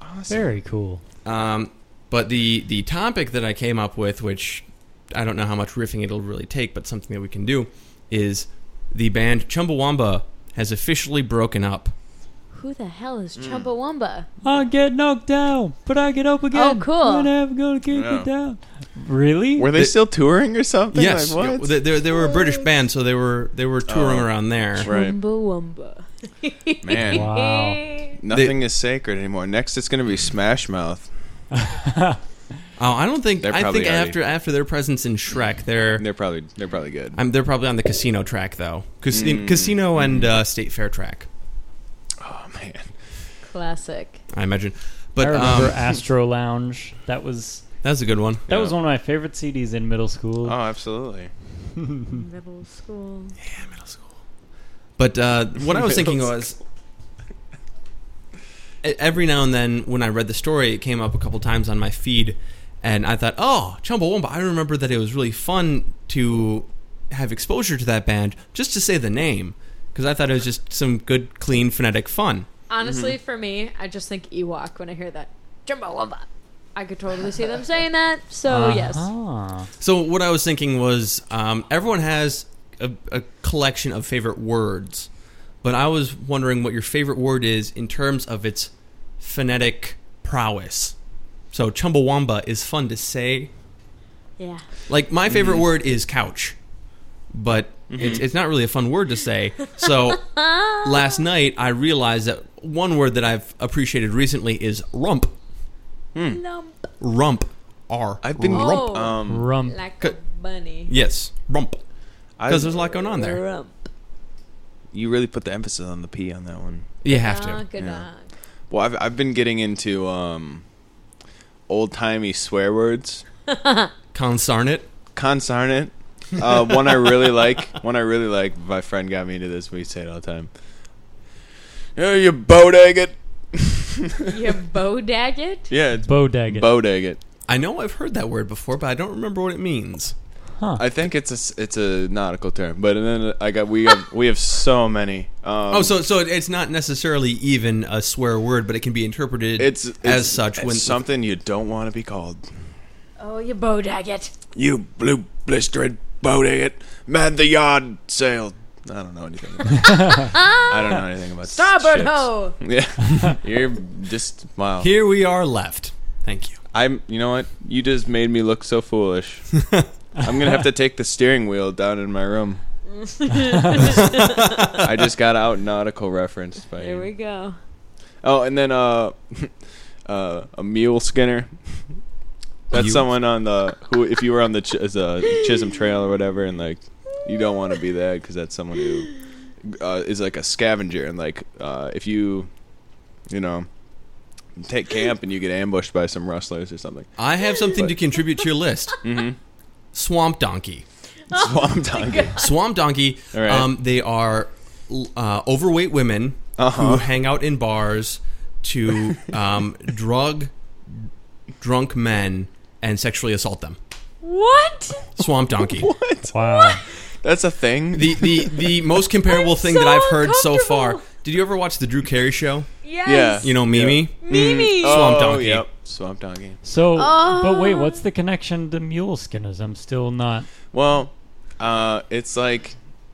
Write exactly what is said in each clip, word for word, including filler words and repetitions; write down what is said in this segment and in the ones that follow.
Awesome. Very cool. Um, but the the topic that I came up with, which I don't know how much riffing it'll really take, but something that we can do, is the band Chumbawamba has officially broken up. Who the hell is Chumbawamba? I get knocked down, but I get up again. Oh, cool. I'm never gonna keep Yeah. it down. Really? Were they The- still touring or something? Yes, Like, what? they, they, they were a British band, so they were they were touring Oh. around there. Right. Chumbawamba. Man. Wow. Nothing is sacred anymore. Next, it's going to be Smash Mouth. Oh, I don't think. They're I probably think already- after after their presence in Shrek, they're They're probably they're probably good. I'm, they're probably on the Casino track though. Casi- Mm. Casino and uh, State Fair track, Oh man. Classic. I imagine. I But remember um, Astro Lounge. That was that's a good one. that Yeah. was one of my favorite C Ds in middle school. Oh, absolutely. Middle school. Yeah, middle school. But uh, what I was thinking Middle was, e- every now and then when I read the story, it came up a couple times on my feed, and I thought, oh, Chumbawamba. I remember that it was really fun to have exposure to that band just to say the name, because I thought it was just some good, clean, phonetic fun. Honestly, for me, I just think Ewok when I hear that. Chumbawamba. I could totally see them saying that. So, yes. Uh-huh. So what I was thinking was, um, everyone has a, a collection of favorite words, but I was wondering what your favorite word is in terms of its phonetic prowess. So Chumbawamba is fun to say. Yeah. Like, my favorite Mm-hmm. word is couch, but it's, it's not really a fun word to say. So last night I realized that one word that I've appreciated recently is rump. Lump. Rump. R. I've been Oh. um Rump. Like a bunny. Yes, rump. I, Because there's a lot going on there. Rump. you really put the emphasis on the P on that one. You have to. Dog, Yeah. dog. Well, I've I've been getting into um old timey swear words. Consarn it. Consarn it. Uh, one I really like. One I really like. My friend got me into this. We say it all the time. Yeah, you bow-dag-it. You bow-dag it? Yeah, it's Bow-dag-it. bow-dag-it. I know I've heard that word before, but I don't remember what it means. Huh. I think it's a s- it's a nautical term, but then I got we have we have so many. Um, Oh, so so it's not necessarily even a swear word, but it can be interpreted it's, it's as such it's when something you don't want to be called. Oh, you bow-dag it. You blue blistered bow-dag-it, man the yard sailed. I don't know anything. About I don't know anything about Starboard ships. ho! Yeah, you're just wow. Here we are left. Thank you. I'm. You know what? You just made me look so foolish. I'm gonna have to take the steering wheel down in my room. I just got out nautical reference by There you. we go. Oh, and then uh, uh, a mule skinner. That's You- someone on the who, if you were on the Ch- as a Chisholm Trail or whatever, and like you don't want to be that because that's someone who uh, is like a scavenger, and like uh, if you, you know, take camp and you get ambushed by some rustlers or something. I have something to contribute to your list. Mm-hmm. Swamp donkey. Swamp donkey. Swamp donkey. All right. Um, they are uh, overweight women Uh-huh. who hang out in bars to um, drug drunk men and sexually assault them. What? Swamp donkey. What? Wow. That's a thing. The the the most comparable I'm thing so that I've heard so far. uncomfortable. Did you ever watch the Drew Carey show? Yes. You know Mimi? Mimi. Oh, Swamp donkey. Yep. Swamp donkey. So, Oh. but wait, what's the connection to mule skinners? I'm still not. Well, uh, it's like,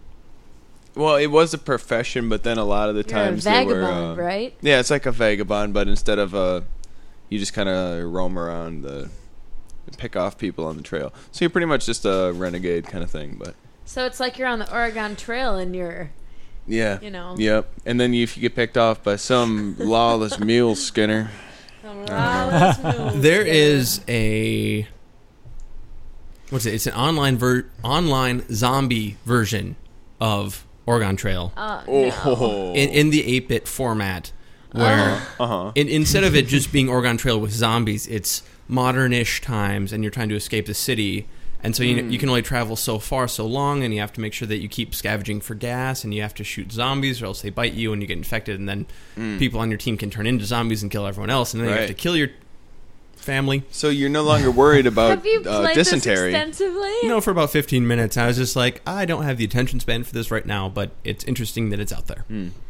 well, it was a profession, but then a lot of the You're a times they were, vagabond, uh, right? yeah, it's like a vagabond, but instead of uh, you just kind of roam around the, pick off people on the trail. So you're pretty much just a renegade kind of thing, but So it's like you're on the Oregon Trail and you're, yeah, you know, yep. And then if you get picked off by some lawless mule skinner, some lawless mule There skinner. is a what's it? It's an online ver- online zombie version of Oregon Trail Uh, no. oh, in, in the eight-bit format, where uh huh, in, instead of it just being Oregon Trail with zombies, it's modern-ish times, and you're trying to escape the city. And so you you can only travel so far, so long, and you have to make sure that you keep scavenging for gas, and you have to shoot zombies, or else they bite you and you get infected, and then people on your team can turn into zombies and kill everyone else, and then you have Right. to kill your family. so you're no longer worried about Have you uh, played dysentery. this extensively? You know, for about fifteen minutes, I was just like, I don't have the attention span for this right now, but it's interesting that it's out there.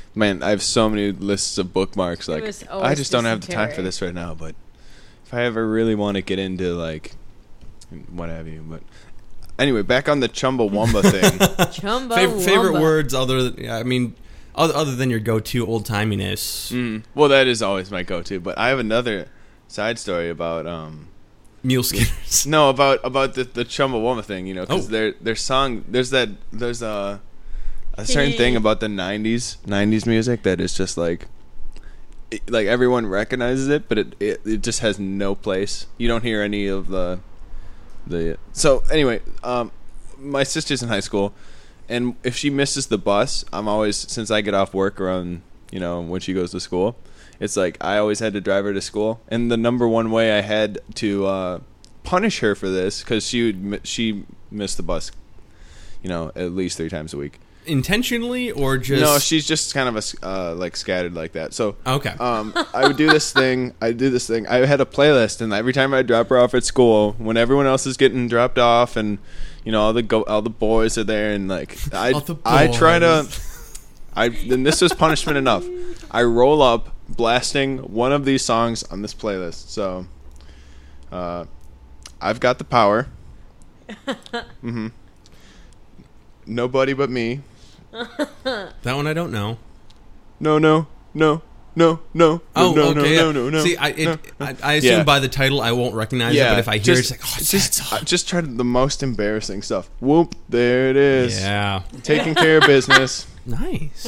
Man, I have so many lists of bookmarks. Like, was I always just don't have the time dysentery. for this right now. But if I ever really want to get into like, what have you, but anyway, back on the Chumbawamba thing. Chumba Fav- favorite Wumba. words other than, I mean, other, other than your go-to old-timiness. Mm, well, that is always my go-to. But I have another side story about um. Mule Skinners. No, about about the the Chumbawamba thing, you know, because Oh. their their song there's that there's a a certain thing about the nineties nineties music that is just like it, like everyone recognizes it, but it, it it just has no place. You don't hear any of the the so anyway, um, my sister's in high school, and if she misses the bus, I'm always since I get off work around you know when she goes to school. It's like I always had to drive her to school, and the number one way I had to uh, punish her for this because she would mi- she missed the bus, you know, at least three times a week. Intentionally or just... No, she's just kind of a s uh, like scattered like that. So Okay. um, I would do this thing. I do this thing. I had a playlist, and every time I drop her off at school, when everyone else is getting dropped off, and you know all the go all the boys are there, and like I All the I try to. boys. I and this was punishment enough. I roll up blasting one of these songs on this playlist. So, uh, I've got the power. Mm-hmm. Nobody but me. That one I don't know. No, no, no, no, no. Oh, no, okay. no, yeah. no, no, no. See, I, it, no. I, I assume Yeah. by the title I won't recognize it, but if I hear just, it, it's like, oh, it's just, that song. I just try the most embarrassing stuff. Whoop, there it is. Yeah. Taking care of business. Nice.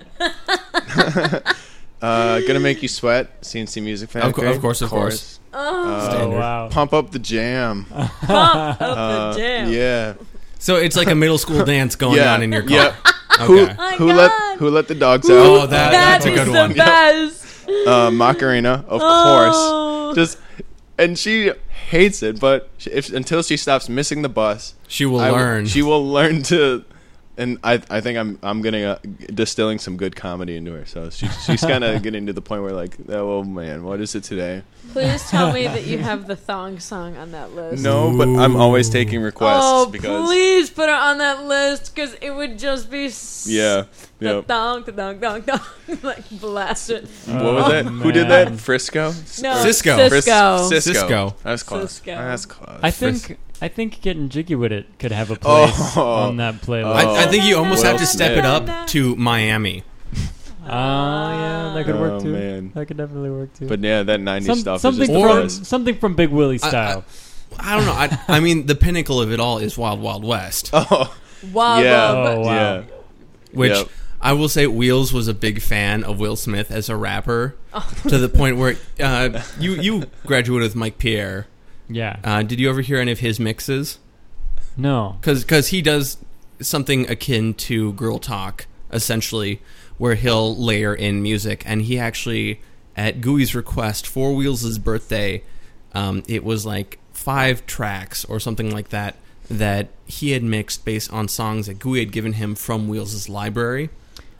Uh, gonna make you sweat. C N C Music Of co- Factory. of course, of course. Oh, Uh, Standard. Oh, wow. Pump up the jam. pump up Uh, the jam. Yeah. So it's like a middle school dance going yeah. on in your car. Yep. Okay. Who My who God. let who let the dogs Oh, out? that- That that's a is good the one. best. Uh, Macarena, of Oh. course. Just and she hates it, but she, if until she stops missing the bus, She will I w- learn. She will learn to. And I I think I'm I'm getting uh, distilling some good comedy into her. So she, she's kind of getting to the point where like, oh man, what is it today? Please tell me that you have the thong song on that list. No, but I'm always taking requests Oh, because please put it on that list because it would just be s- yeah, the yep. thong, the thong, thong, thong, like blast it. What was Oh, that? Who did that? man. Frisco? No, Cisco. Fris- Cisco. Cisco. Cisco. That's close. Cisco. That's close. I think I think getting jiggy with it could have a place Oh. on that playlist. I, I think you almost Will have to step Smith. it up to Miami. Oh, yeah, that could Oh, work too. man. That could definitely work too. But yeah, that nineties Some- stuff something is just Or- the from best. something from Big Willie I- I- style. I don't know. I, I mean, the pinnacle of it all is Wild Wild West, Oh, Wow, yeah. wow, Oh, wow. yeah. which Yep. I will say Wheels was a big fan of Will Smith as a rapper to the point where uh, you you graduated with Mike Pierre. Yeah. Uh, did you ever hear any of his mixes? No. Because he does something akin to Girl Talk, essentially, where he'll layer in music. And he actually, at Gooey's request for Wheels' birthday, um, it was like five tracks or something like that that he had mixed based on songs that Gooey had given him from Wheels' library.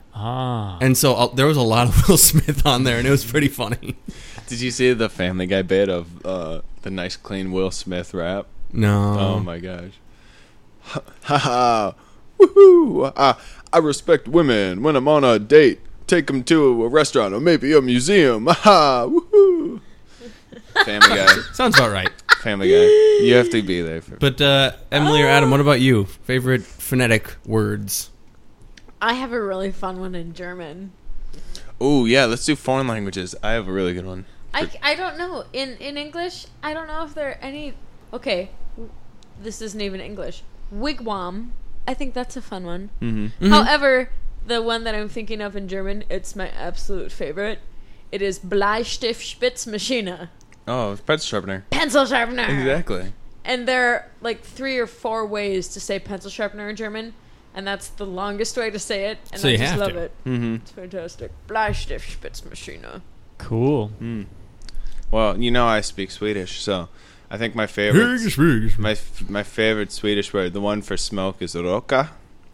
Ah. And so uh, there was a lot of Will Smith on there, and it was pretty funny. Did you see the Family Guy bit of uh, the nice, clean Will Smith rap? No. Oh my gosh. Ha ha. Woohoo. Ah, I respect women when I'm on a date. Take them to a restaurant or maybe a museum. Ha woohoo. Family Guy. Sounds about right. Family Guy. You have to be there for But uh, Emily or Adam, what about you? Favorite phonetic words? I have a really fun one in German. Oh yeah, let's do foreign languages. I have a really good one. I, I don't know. In in English, I don't know if there are any. Okay, w- this isn't even English. Wigwam. I think that's a fun one. Mm-hmm. However, the one that I'm thinking of in German, it's my absolute favorite. It is Bleistift Spitzmaschine. Oh, it's pencil sharpener. Pencil sharpener. Exactly. And there are like three or four ways to say pencil sharpener in German, and that's the longest way to say it. And So I you just have love to. it. Mm-hmm. It's fantastic. Bleistift Spitzmaschine. Cool. Mm. Well, you know I speak Swedish, so I think my favorite my f- my favorite Swedish word, the one for smoke, is roka.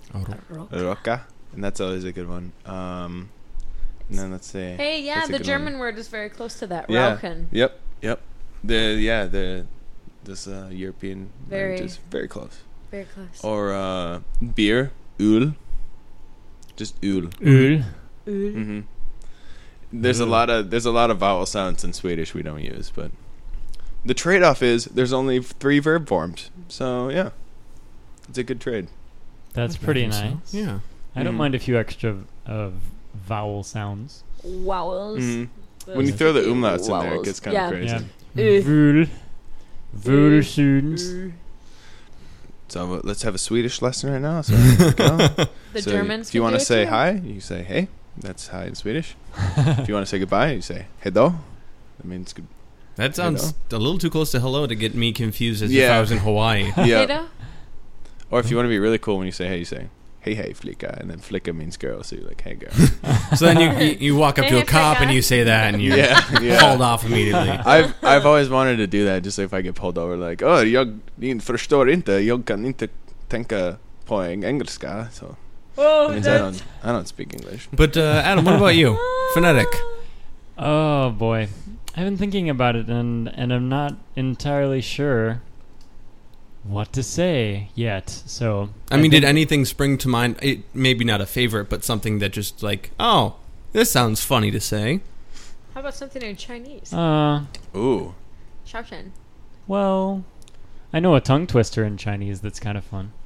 Roka, and that's always a good one. Um, and then let's see. Hey, yeah, What's a the good German one? word is very close to that. Yeah. Rauchen. Yep. Yep. The yeah the this uh, European Very- language is very close. Very close. Or uh, beer, öl. Just öl. Öl. Mm-hmm. There's a Mm. lot of there's a lot of vowel sounds in Swedish we don't use, but the trade-off is there's only three verb forms. So yeah, it's a good trade. That's I pretty think nice. so. Yeah. I don't Mhm. mind a few extra uh, vowel sounds. Vowels. Mhm. Those When you throw the tricky umlauts in there, it vowels. gets kind yeah. of crazy. Yeah. Uh. Vul. Vul sounds. Uh, So uh, let's have a Swedish lesson right now. So, here we go. The So Germans. If you can want do to it say too. hi, you say hey. That's hi in Swedish. If you want to say goodbye, you say hedo. That means good. That sounds a little too close to hello to get me confused as if Yeah. I was in Hawaii. Yeah. Hedo? Or if you want to be really cool when you say hey, you say hey hey flicka, and then flicka means girl, so you're like hey girl. So then you, you you walk up to Hey, a cop Fricka. and you say that and you're yeah, yeah. hauled off immediately. I've I've always wanted to do that. Just if I get pulled over, like oh jag ni förstår inte, jag kan inte tänka på engelska. So Oh, that means I don't I don't speak English. But uh, Adam, what about you? Phonetic. Oh boy, I've been thinking about it, and and I'm not entirely sure what to say yet. So I mean, think- did anything spring to mind? It, maybe not a favorite, but something that just like, oh, this sounds funny to say. How about something in Chinese? Uh, Ooh. Shaoshan. well, I know a tongue twister in Chinese that's kind of fun.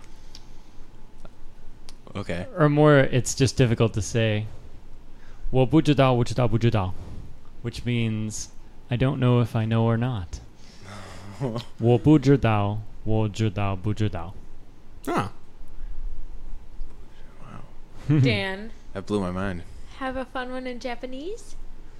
Okay. Or more, it's just difficult to say. 我不知道,我知道,不知道, which means I don't know if I know or not. 我不知道,我知道,不知道. Ah, Dan, That blew my mind. have a fun one in Japanese?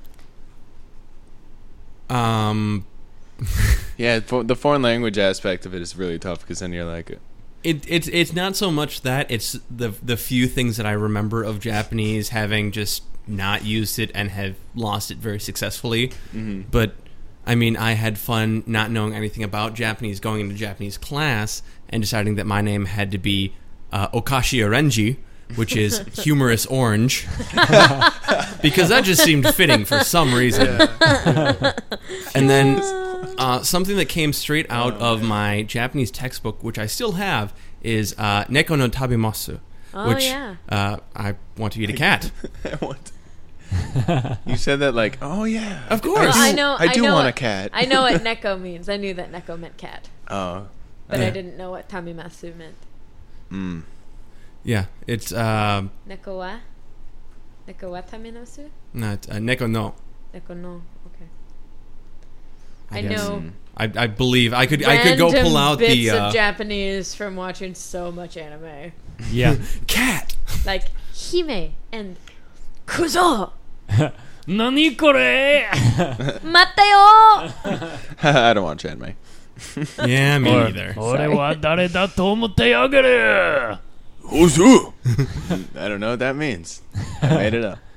um, Yeah, fo- the foreign language aspect of it is really tough because then you're like, it it's it's not so much that it's the the few things that I remember of Japanese having just not used it and have lost it very successfully. mm-hmm. But I mean, I had fun not knowing anything about Japanese, going into Japanese class, and deciding that my name had to be uh, Okashi Oranji, which is humorous orange, because that just seemed fitting for some reason. And then uh, something that came straight out of my Japanese textbook, which I still have, is uh, Neko no Tabemasu, Oh, which yeah. uh, I want to eat a cat. I want. You said that like, oh yeah, Of course. Well, do, I know. I do know want what, a cat. I know what neko means. I knew that neko meant cat, Oh. but Yeah. I didn't know what tamimasu meant. Mm. Yeah, it's uh, Neko wa? Neko wa tamimasu? not uh, Neko no. Neko no. Okay. I I, guess. know. Mm. I, I believe I could I could go random pull out bits the uh, of Japanese from watching so much anime, Yeah. cat. like Hime and Kuzo. Nani kore? Mateo. I don't watch anime. Yeah, me Or, neither. 俺は誰だと思ってあげる. Who's I don't know what that means. I made it up.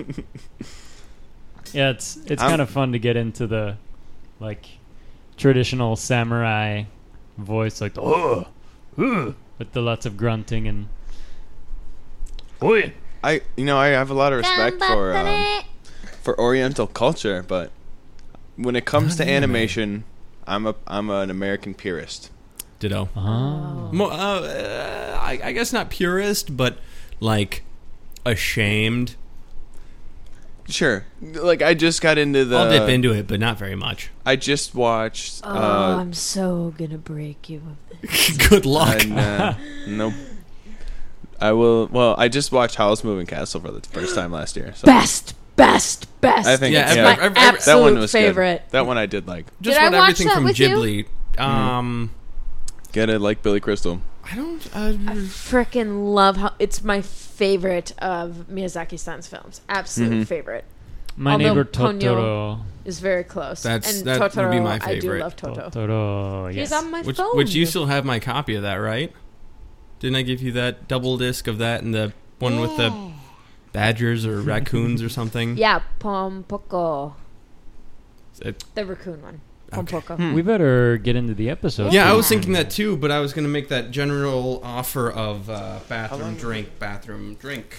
Yeah, it's it's I'm- kind of fun to get into the like traditional samurai voice, like oh, uh, with the lots of grunting and. Oi. I, you know, I have a lot of respect for um, for Oriental culture, but when it comes to Not anime. animation, I'm a I'm an American purist. Ditto. Oh. Mo- uh, uh, I, I guess not purist, but like ashamed. Sure, like I just got into the. I'll dip into it, but not very much. I just watched. Oh, Uh, I'm so gonna break you of this. Good luck. and, uh, nope. I will. Well, I just watched Howl's Moving Castle for the first time last year. So Best, best, best. I think Yeah, it's every- my every- every- that absolute one was favorite. Good. That one I did like. Just Did I about watch everything that from with you? Ghibli. Um, Get it like Billy Crystal. I don't. Uh, I freaking love how it's my favorite of Miyazaki-san's films. Absolute Mhm. favorite. My Although neighbor Ponyo- Totoro. Is very close. That's- and that would Totoro, be my I do favorite. love Toto. Totoro. He's Yes. on my which, phone. which you still have my copy of that, right? Didn't I give you that double disc of that and the one with the badgers or raccoons or something? Yeah, Pompoko. It- The raccoon one. Okay. Pompoko. Hmm. We better get into the episode. Yeah, I soon. was thinking that too, but I was going to make that general offer of uh, How bathroom long- drink, bathroom drink.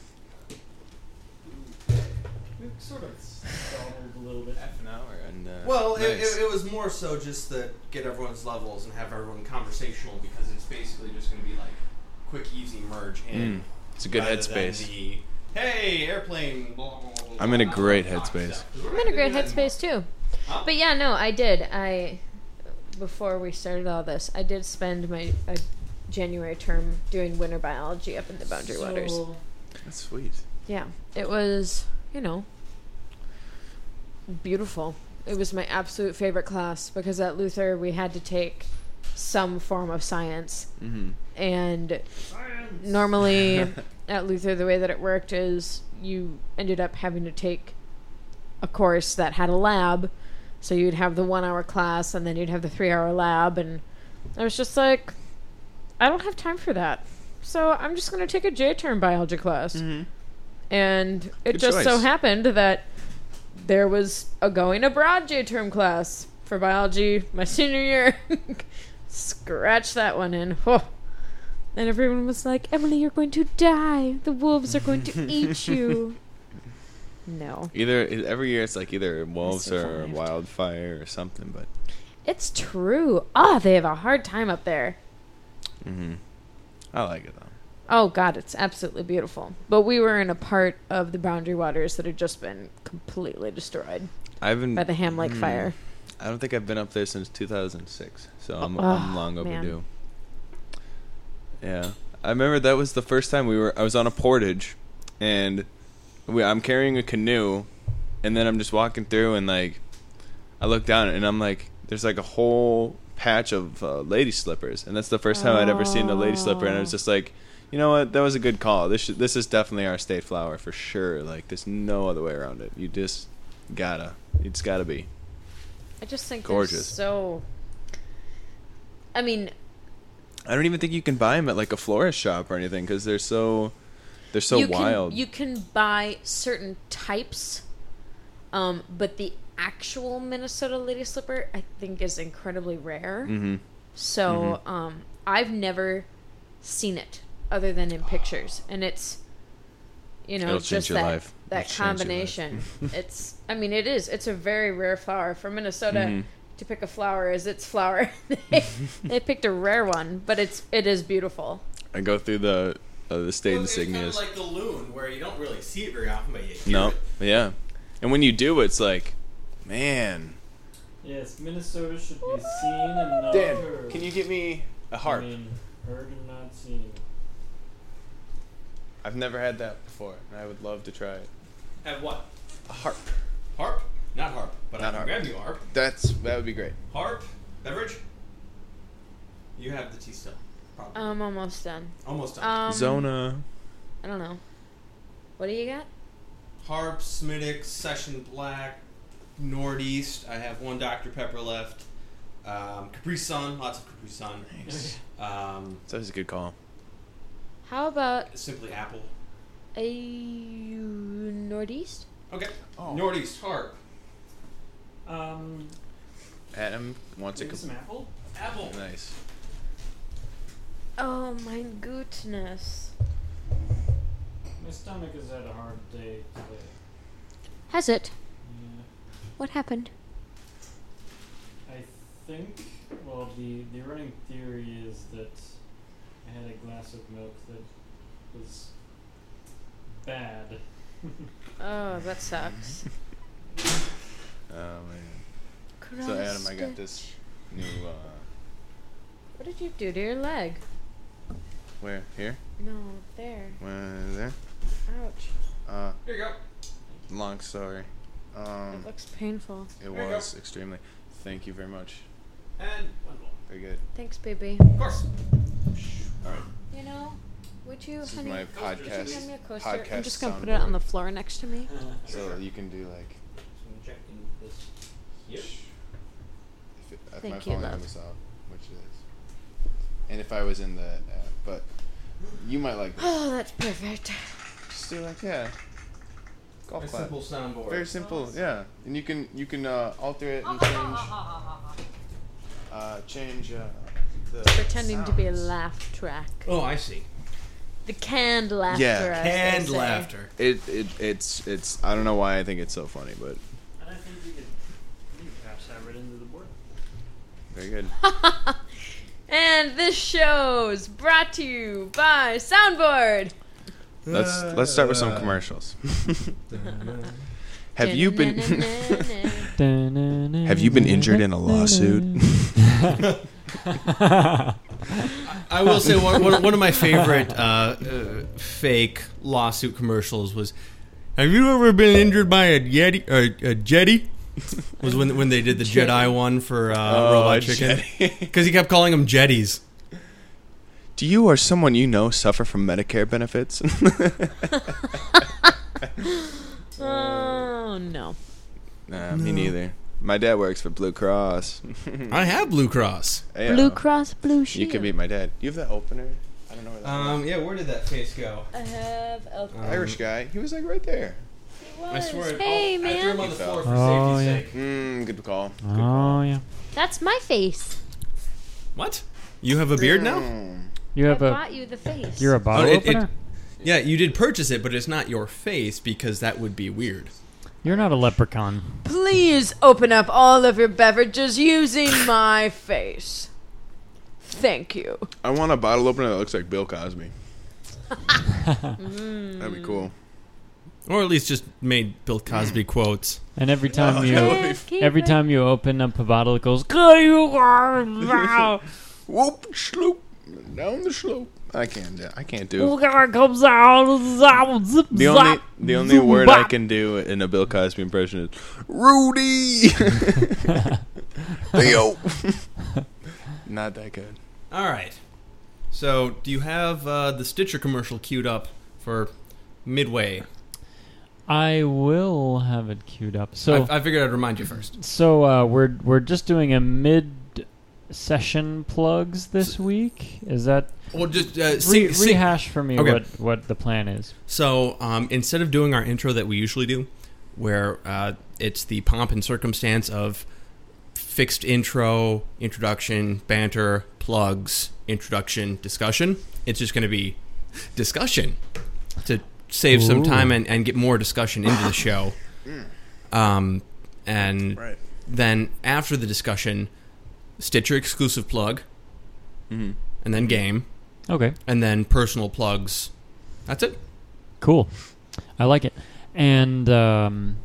Sort of stalled a little bit. Half an hour and. Uh, Well, it, nice. it, it was more so just to get everyone's levels and have everyone conversational because it's basically just going to be like quick, easy merge in. Mm, it's a good rather than headspace. The Hey, airplane. I'm in a great headspace. I'm in a great headspace too. But yeah, no, I did. I before we started all this, I did spend my uh, January term doing winter biology up in the Boundary Waters. So, That's sweet. Yeah, it was, you know, beautiful. It was my absolute favorite class because at Luther we had to take some form of science. Mm-hmm. And normally at Luther the way that it worked is you ended up having to take a course that had a lab. So you'd have the one hour class and then you'd have the three hour lab, and I was just like, I don't have time for that. So I'm just going to take a J-term biology class. Mm-hmm. And it Good just so choice. happened that there was a going abroad J-term class for biology my senior year. Scratch that one in. Oh. And everyone was like, Emily, you're going to die. The wolves are going to eat you. No. Either every year it's like either wolves or survived. wildfire or something, but It's true. Ah, they have a hard time up there. mm-hmm. I like it though. Oh, God, it's absolutely beautiful. But we were in a part of the Boundary Waters that had just been completely destroyed I haven't by the Ham Lake mm, fire. I don't think I've been up there since two thousand six, so I'm, Oh, I'm long man. overdue. Yeah, I remember that was the first time we were. I was on a portage, and we, I'm carrying a canoe, and then I'm just walking through, and like, I look down, and I'm like, there's like a whole patch of uh, lady slippers, and that's the first time I'd ever seen a lady slipper, and I was just like, you know what, that was a good call. This should, this is definitely our state flower for sure. Like, there's no other way around it. You just gotta, it's gotta be. I just think Gorgeous. they're so... I mean, I don't even think you can buy them at like a florist shop or anything because they're so they're so you wild. Can, you can buy certain types, um, but the actual Minnesota lady slipper, I think, is incredibly rare. Mm-hmm. So um, I've never seen it other than in pictures, and it's, you know, It'll change just your that life. that It'll change your life. combination. It's, I mean, it is. It's a very rare flower for Minnesota. Mhm. To pick a flower is its flower. they, they picked a rare one, but it's it is beautiful. I go through the uh, the state Well, it's kind of insignias. like the loon, where you don't really see it very often, but you hear No, it. yeah, and when you do, it's like, man. yes, Minnesota should be seen and not Dan, heard. can you get me a harp? I mean, heard and not seen. I've never had that before, and I would love to try it. Have what? A harp. Harp? Not harp, but Not I harp. can grab you a harp. That's that would be great. Harp? Beverage? You have the tea still. Probably. I'm almost done. Almost done. Um, Zona. I don't know. What do you got? Harp, Smittix, Session Black, Northeast. I have one Doctor Pepper left. Um, Capri Sun, lots of Capri Sun. Nice. Um, That was a good call. How about Simply Apple. a Northeast? Okay. Oh. Northeast, Harp. Um, Adam wants a maybe some apple? Apple. nice. Oh my goodness. My stomach has had a hard day today. Has it? Yeah. What happened? I think, well, the, the running theory is that I had a glass of milk that was bad. Oh, that sucks. Oh man. So Adam, I got this new. uh What did you do to your leg? Where here? No, there. Where there? Ouch. Uh, Here you go. long story. Um, It looks painful. it There you was extremely. Thank you very much. And one more. Very good. Thanks, baby. Of course. All right. You know, would you, This is honey, my would you podcast. hand me a coaster? podcast I'm just gonna put it on the floor next to me. So you can do like. Just gonna check in this. Yep. If, it, if Thank my you, volume love. is off, which it is. And if I was in the app, but you might like this. Oh, that's perfect. Just do like yeah. Golf Very clap. simple soundboard. Very simple, yeah. And you can you can uh, alter it and change uh, change uh, the Pretending to be a sounds. laugh track. Oh, I see. The canned laughter. Yeah. as they Canned say. laughter. It it it's it's I don't know why I think it's so funny, but And I think you could, you could perhaps have it into the board. very good. And this show's brought to you by Soundboard. let's let's start with some commercials. Have you been Have you been injured in a lawsuit? I will say one, one, one of my favorite uh, uh, fake lawsuit commercials was, "Have you ever been injured by a Yeti or a Jetty?" Was when when they did the Jedi one for uh, Oh, Robot Chicken, because he kept calling them Jetties. Do you or someone you know suffer from Medicare benefits? Oh no. Nah, me neither. My dad works for Blue Cross. I have Blue Cross. Yeah. Blue Cross Blue Shield. You could be my dad. You have that opener? I don't know where that Um, yeah, where did that face go? I have alcohol. Um, Irish guy. He was like right there. I swear. Hey, I'll- I threw him man. on the floor for Oh, safety's yeah. sake. Mm, good call. Good Oh call. yeah. That's my face. What? You have a beard now? Mm. You have I a. bought you the face. You're a bottle Oh, it- it- opener. Yeah, you did purchase it, but it's not your face because that would be weird. You're not a leprechaun. Please open up all of your beverages using my face. Thank you. I want a bottle opener that looks like Bill Cosby. That'd be cool. Or at least just made Bill Cosby quotes. And every time Oh, you, that would be Can't keep every it. time you open up a bottle, it goes. "Go you are now." Whoop, sloop, down the slope. I can't. do- I can't do. Ooga comes out, zap, zip, The only zap, the only zoom, word I bop. can do in a Bill Cosby impression is Rudy. Theo. Not that good. All right. So, do you have uh, the Stitcher commercial queued up for Midway? I will have it queued up. So I, I figured I'd remind you first. So uh, we're we're just doing a mid-session plugs this week. Is that Well, just uh, re- sing, sing. rehash for me Okay. what what the plan is? So, um, instead of doing our intro that we usually do, where uh, it's the pomp and circumstance of fixed intro, introduction, banter, plugs, introduction, discussion, it's just going to be discussion to save some Ooh. time and, and get more discussion into the show. Um, and Right. then after the discussion, Stitcher exclusive plug, Mm-hmm. and then game, Okay, and then personal plugs. That's it. cool. I like it. And um,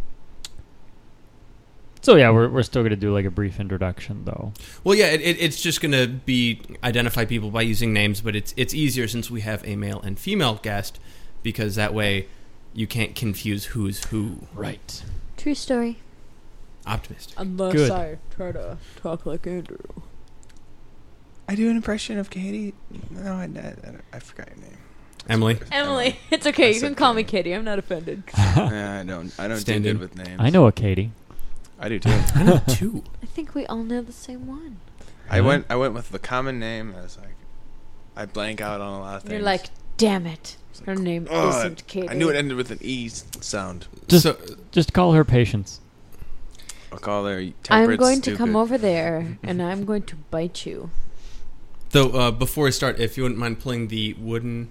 so yeah, we're we're still gonna do like a brief introduction though. Well, yeah, it, it, it's just going to be identify people by using names, but it's it's easier since we have a male and female guest, because that way you can't confuse who's who. Right. True story. Optimistic. Unless Good. I try to talk like Andrew. I do an impression of Katie. No, I, I, I forgot your name. Emily. Emily, it's okay. I You said can call me Katie. Kitty. I'm not offended. Yeah, I don't. I don't Stand do in. good with names. I know a Katie. I do too. I know two. I think we all know the same one. I went. I went with the common name. I was like, I blank out on a lot of things. You're like, damn it. It's Her like, name "Ugh." isn't Katie. I knew it ended with an E s- sound. Just so, just call her Patience. I'll call her. I'm Temperance going to Stupid. come over there and I'm going to bite you. though, uh, before we start, if you wouldn't mind pulling the wooden.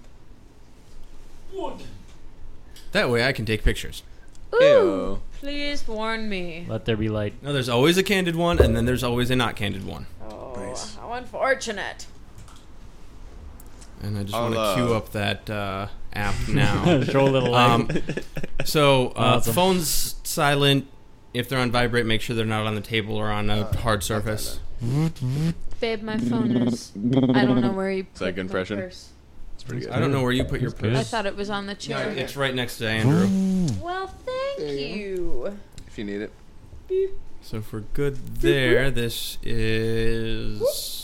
That way I can take pictures. Ooh, Ew. please warn me. Let there be light. No, there's always a candid one, and then there's always a not candid one. Oh, Nice. how unfortunate. And I just I'll, want to uh, queue up that uh, app now. Show a little light. Um, so, uh, Awesome. phones silent. If they're on vibrate, make sure they're not on the table or on a hard surface. Babe, my phone is. I don't know where you put like my impression? purse. It's pretty good. I don't know where you put your That's good. I purse. thought it was on the No, chair. it's right next to Andrew. Well, thank There you you. If you need it. So if we're good there, this is